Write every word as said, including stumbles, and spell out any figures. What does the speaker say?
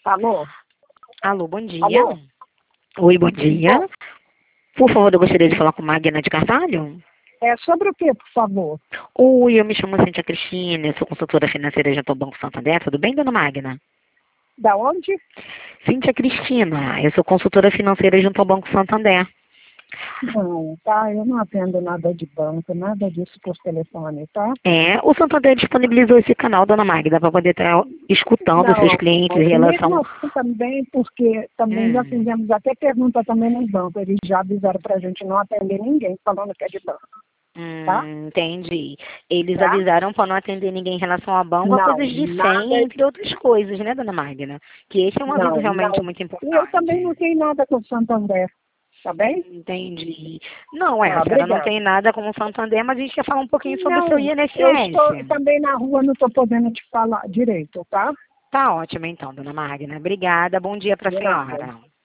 Alô? Alô, bom dia. Alô? Oi, bom dia. Por favor, eu gostaria de falar com Magna de Carvalho. É sobre o que, por favor? Oi, eu me chamo Cíntia Cristina, eu sou consultora financeira de Banco Santander. Tudo bem, dona Magna? Da onde? Cíntia Cristina, eu sou consultora financeira junto ao Banco Santander. Não, tá? Eu não atendo nada de banco, nada disso por telefone, tá? É, o Santander disponibilizou esse canal, dona Magna, para poder estar escutando os seus Não, clientes em mesmo relação... assim também, porque também já Hum, fizemos até pergunta também nos bancos. Eles já avisaram pra gente não atender ninguém falando que é de banco, tá? hum, entendi. Eles Tá? avisaram para não atender ninguém em relação a banco a Não, coisas de senha, nada, entre outras coisas, né, dona Magna? Que esse é um aviso não, realmente não. muito E eu também não importante. tenho nada com o Santander, tá bem? Entendi. Não, é, Ah, a senhora não obrigada. tem nada com o Santander, mas a gente quer falar um pouquinho sobre o seu Não, eu estou I N S S. também na rua, não estou podendo te falar direito, tá? Tá ótimo então, dona Magna. Obrigada. Bom dia para a De nada. senhora.